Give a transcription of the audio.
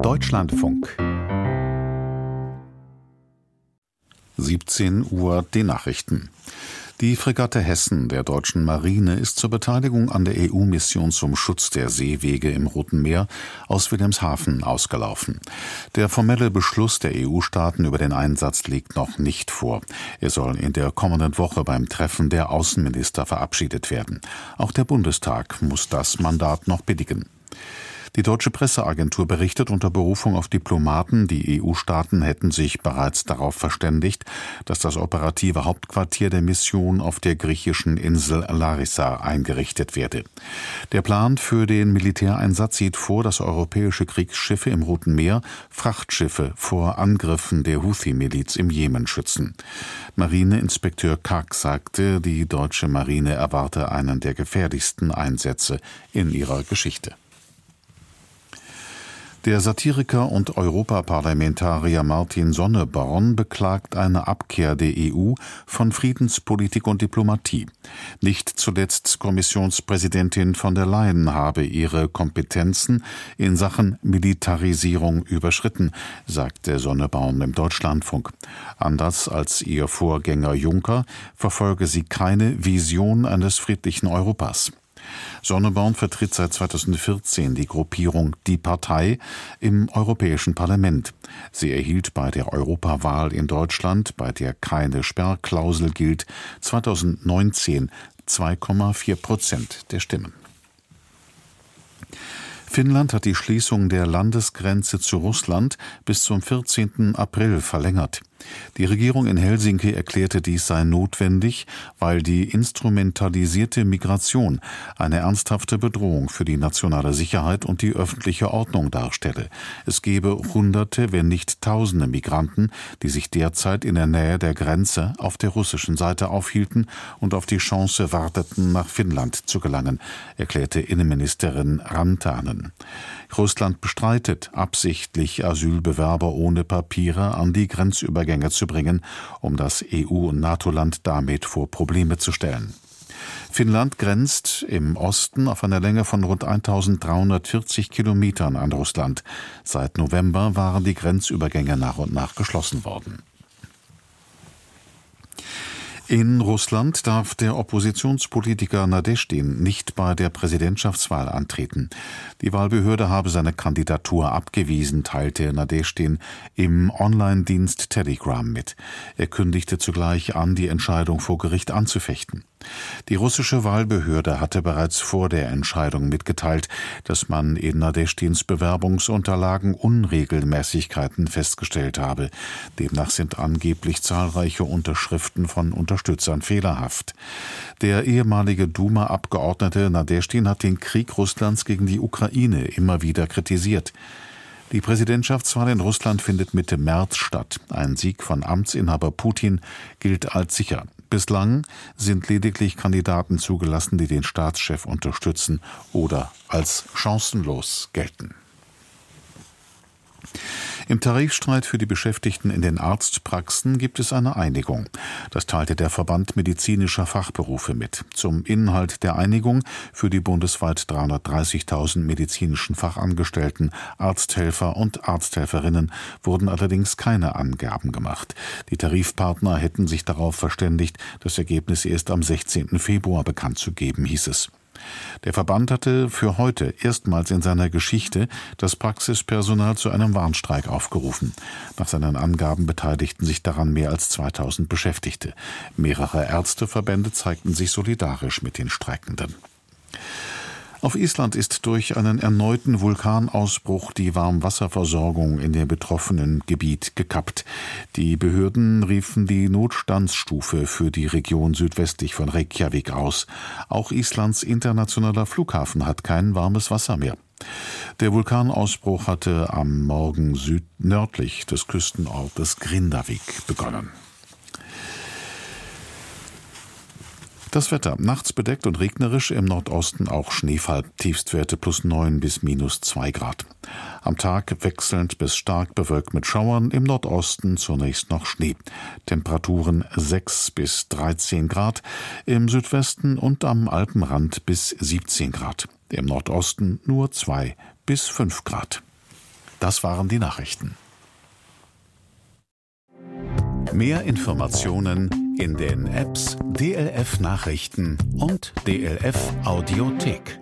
Deutschlandfunk. 17 Uhr die Nachrichten. Die Fregatte Hessen der deutschen Marine ist zur Beteiligung an der EU-Mission zum Schutz der Seewege im Roten Meer aus Wilhelmshaven ausgelaufen. Der formelle Beschluss der EU-Staaten über den Einsatz liegt noch nicht vor. Er soll in der kommenden Woche beim Treffen der Außenminister verabschiedet werden. Auch der Bundestag muss das Mandat noch billigen. Die deutsche Presseagentur berichtet unter Berufung auf Diplomaten, die EU-Staaten hätten sich bereits darauf verständigt, dass das operative Hauptquartier der Mission auf der griechischen Insel Larissa eingerichtet werde. Der Plan für den Militäreinsatz sieht vor, dass europäische Kriegsschiffe im Roten Meer Frachtschiffe vor Angriffen der Houthi-Miliz im Jemen schützen. Marineinspekteur Kack sagte, die deutsche Marine erwarte einen der gefährlichsten Einsätze in ihrer Geschichte. Der Satiriker und Europaparlamentarier Martin Sonneborn beklagt eine Abkehr der EU von Friedenspolitik und Diplomatie. Nicht zuletzt Kommissionspräsidentin von der Leyen habe ihre Kompetenzen in Sachen Militarisierung überschritten, sagte Sonneborn im Deutschlandfunk. Anders als ihr Vorgänger Juncker verfolge sie keine Vision eines friedlichen Europas. Sonneborn vertritt seit 2014 die Gruppierung Die Partei im Europäischen Parlament. Sie erhielt bei der Europawahl in Deutschland, bei der keine Sperrklausel gilt, 2019 2,4% der Stimmen. Finnland hat die Schließung der Landesgrenze zu Russland bis zum 14. April verlängert. Die Regierung in Helsinki erklärte, dies sei notwendig, weil die instrumentalisierte Migration eine ernsthafte Bedrohung für die nationale Sicherheit und die öffentliche Ordnung darstelle. Es gebe Hunderte, wenn nicht Tausende Migranten, die sich derzeit in der Nähe der Grenze auf der russischen Seite aufhielten und auf die Chance warteten, nach Finnland zu gelangen, erklärte Innenministerin Rantanen. Russland bestreitet, absichtlich Asylbewerber ohne Papiere an die Grenzübergänge zu bringen, um das EU- und NATO-Land damit vor Probleme zu stellen. Finnland grenzt im Osten auf einer Länge von rund 1340 Kilometern an Russland. Seit November waren die Grenzübergänge nach und nach geschlossen worden. In Russland darf der Oppositionspolitiker Nadeschdin nicht bei der Präsidentschaftswahl antreten. Die Wahlbehörde habe seine Kandidatur abgewiesen, teilte Nadeschdin im Online-Dienst Telegram mit. Er kündigte zugleich an, die Entscheidung vor Gericht anzufechten. Die russische Wahlbehörde hatte bereits vor der Entscheidung mitgeteilt, dass man in Nadeschdins Bewerbungsunterlagen Unregelmäßigkeiten festgestellt habe. Demnach sind angeblich zahlreiche Unterschriften von Unterstützern fehlerhaft. Der ehemalige Duma-Abgeordnete Nadeschdin hat den Krieg Russlands gegen die Ukraine immer wieder kritisiert. Die Präsidentschaftswahl in Russland findet Mitte März statt. Ein Sieg von Amtsinhaber Putin gilt als sicher. Bislang sind lediglich Kandidaten zugelassen, die den Staatschef unterstützen oder als chancenlos gelten. Im Tarifstreit für die Beschäftigten in den Arztpraxen gibt es eine Einigung. Das teilte der Verband medizinischer Fachberufe mit. Zum Inhalt der Einigung für die bundesweit 330.000 medizinischen Fachangestellten, Arzthelfer und Arzthelferinnen wurden allerdings keine Angaben gemacht. Die Tarifpartner hätten sich darauf verständigt, das Ergebnis erst am 16. Februar bekannt zu geben, hieß es. Der Verband hatte für heute erstmals in seiner Geschichte das Praxispersonal zu einem Warnstreik aufgerufen. Nach seinen Angaben beteiligten sich daran mehr als 2000 Beschäftigte. Mehrere Ärzteverbände zeigten sich solidarisch mit den Streikenden. Auf Island ist durch einen erneuten Vulkanausbruch die Warmwasserversorgung in dem betroffenen Gebiet gekappt. Die Behörden riefen die Notstandsstufe für die Region südwestlich von Reykjavik aus. Auch Islands internationaler Flughafen hat kein warmes Wasser mehr. Der Vulkanausbruch hatte am Morgen südnördlich des Küstenortes Grindavik begonnen. Das Wetter: nachts bedeckt und regnerisch, im Nordosten auch Schneefall, Tiefstwerte +9 bis -2 Grad. Am Tag wechselnd bis stark bewölkt mit Schauern, im Nordosten zunächst noch Schnee. Temperaturen 6 bis 13 Grad, im Südwesten und am Alpenrand bis 17 Grad. Im Nordosten nur 2 bis 5 Grad. Das waren die Nachrichten. Mehr Informationen in den Apps DLF Nachrichten und DLF Audiothek.